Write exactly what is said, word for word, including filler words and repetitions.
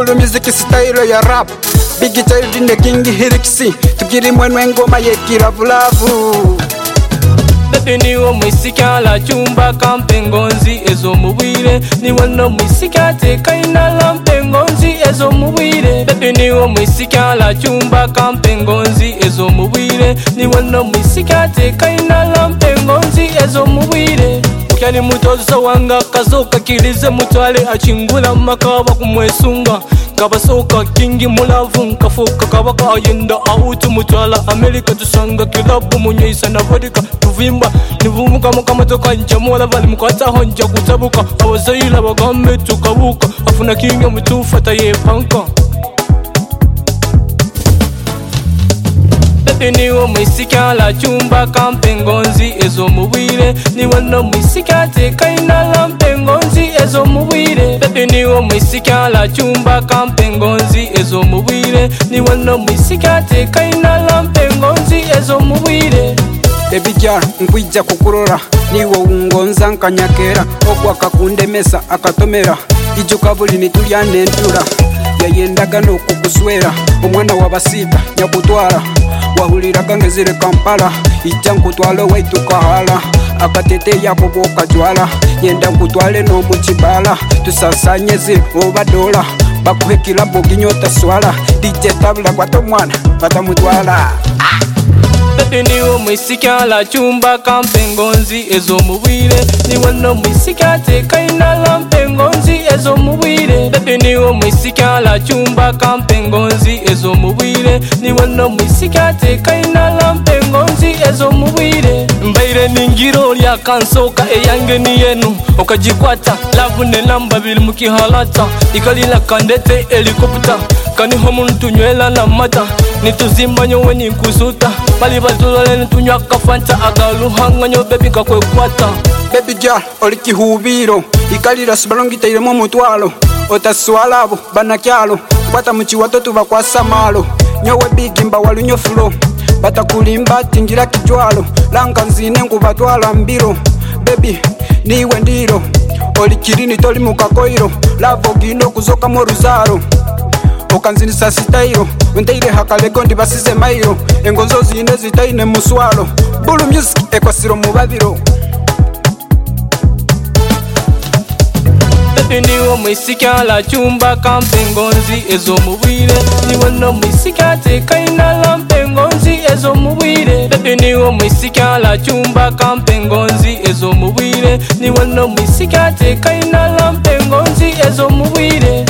Bulu music style ya rap. Big child in the king Hiriksi. Tukiri mwenwe ngoma yekiravu lavu. Baby niwo mwisika la chumba kampengonzi ezo mubwire. Niwo no mwisika teka ina la mpengonzi ezo mubwire. Baby niwo mwisika la chumba kampengonzi ezo mubwire. Niwo no mwisika teka ina la mpengonzi ezo mubwire. Kyali mutozo wanga kazoka kilize mutwale achingula makaba kumwesunga. Kabasoka kingi mulavu nkafuka kabaka ayenda autu mutwala Amerika tusanga kilabu munyeisa na vodika tuvimba nivumuka mukamatoka njamola vali mukataho nja kutabuka abazayila bagambe tukabuka afuna kingi mutufata yepanka. Niwo mwisika la chumba kampengonzi ezo mubwire. Niwo no mwisika teka ina la mpengonzi ezo mubwire. Baby niwo mwisika la chumba kampengonzi ezo mubwire. Niwo no mwisika teka ina la mpengonzi ezo mubwire. Baby girl nkwija kukurora niwo ungonza nkanyakera ogwa kakundemesa akatomera ijuka buli nitulya nentula yayendaga n'okuguswera omwana wabasika nyakutwala wahuliraga ngezire Kampala ijja nkutwala waitu kahala akatete yako bokajwala yenda nkutwale no mukibala tusasanyeze oba dola bakuhe kilabo kinyota swala D J tabla kwa tomwana batamutwala. Baby niwo mwisika la chumba kampengonzi ezo mubwire. Niwo no mwisika teka ina la mpengonzi ezo mubwire. Baby niwo mwisika la chumba kampengonzi ezo mubwire. Niwo no mwisika teka ina la mpengonzi ezo mubwire. Mbaire ningiro lya kansoka eyange ni yenu okajikwata lavu ne namba bili mukihalata ikalila kandete helikopta kaniho muntu nywela na mata nituzimba nyowe ninkusuta bali batulole nitunywa kafanta agaluhanga nyo baby kakwekwata. Baby girl oli kihubiro ikalira sibalongita ile mu mutwalo otaswalabo banakyalo kwata muchiwato tuva kwa samalo nyowe bigimba walunyo flow batakulimba tingira kijwalo langa nzine ngubatwala mbiro. Baby niwe ndiro oli kirini toli mukakoiro lavo gino kuzoka mu ruzaro okanzinisa sitairo nteire hakaleko ndibasize mairo engonzo zine zitaine muswalo Bulu music ekwasiro mubabiro. Baby niwo mwisika la chumba kampengonzi ezo mubwire. Niwo no mwisika teka ina la mpengonzi ezo mubwire. Baby niwo mwisika la chumba kampengonzi ezo mubwire. Niwo no mwisika teka ina la mpengonzi ezo mubwire.